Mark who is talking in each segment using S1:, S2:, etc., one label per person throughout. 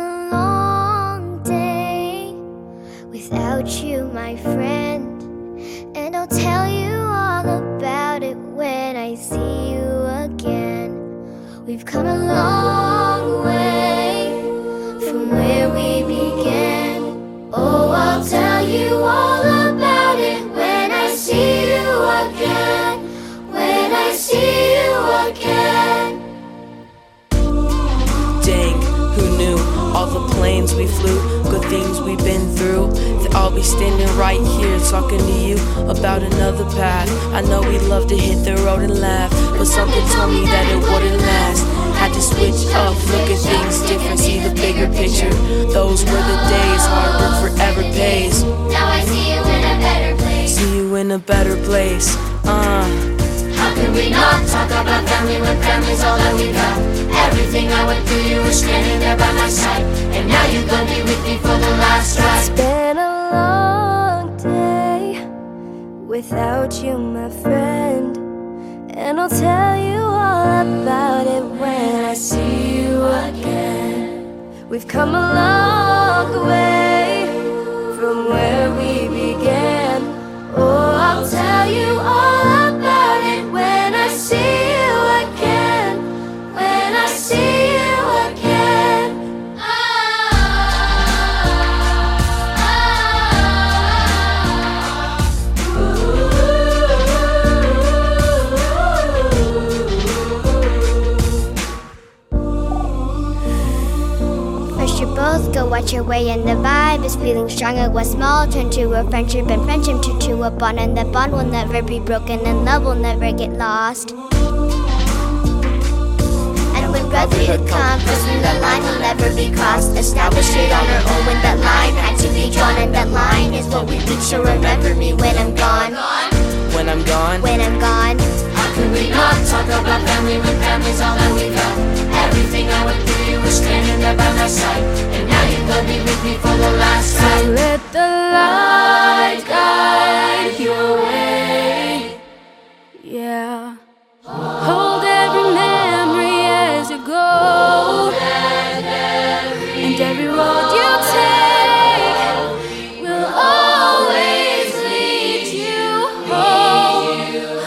S1: a long day without you, my friend. And I'll tell you all about it when I see you again. We've come a long way from where we began. Oh, I'll tell you all about it when I see you again. When I see you again.
S2: Dang, who knew? All the planes we flew, good things we've been through, that I'll be standing right here talking to you about another path. I know we'd love to hit the road and laugh, but something told me that it wouldn't last. Had to switch up, look at things different, see the bigger picture. Those were the days, hard work forever pays.
S1: Now I see you in a better place.
S2: See you in a better place.
S1: How can we not talk about family when family's all that we got? Everything I went through, you were standing there by my side, and now you're gonna be with me for the last ride. It's been a long day without you, my friend, and I'll tell you all about it when I see you again. We've come a long way from where we began. Oh, I'll tell you all about it when I see you again. When I see you again. First you both go watch your way, and the vibe is feeling stronger. What's small turn to a friendship, and friendship turn to a bond, and the bond will never be broken, and love will never get lost. And when brotherhood comes, crossing the line will never be crossed. Establish it on our own when that line had to be drawn, and that line is what we reach. So remember me when I'm gone.
S2: When I'm gone,
S1: When I'm gone. How can we not talk about family when family's all that we got? Everything I went through, you were standing there by my side, and now you're gonna be with me for the last ride. So let the light guide your way. Yeah. Hold every memory as you go, and every road you take will always lead you home.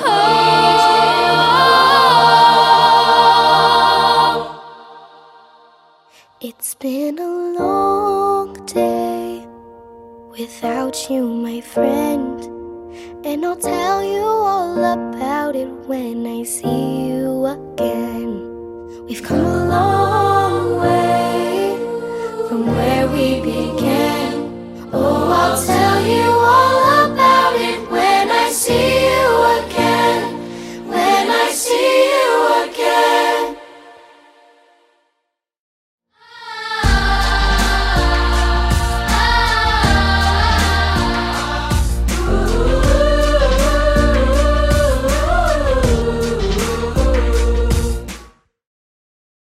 S1: It's been a long day without you, my friend, and I'll tell you all about it when I see you again. We've come a long